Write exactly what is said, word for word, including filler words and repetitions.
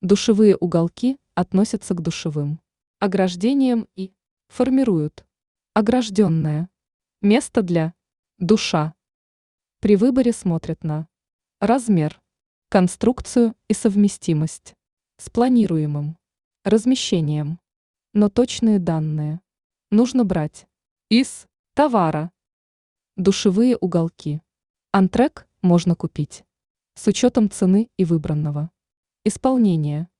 Душевые уголки относятся к душевым ограждениям и формируют огражденное место для душа. При выборе смотрят на размер, конструкцию и совместимость с планируемым размещением. Но точные данные нужно брать из товара. Душевые уголки. Антрек можно купить с учетом цены и выбранного исполнения.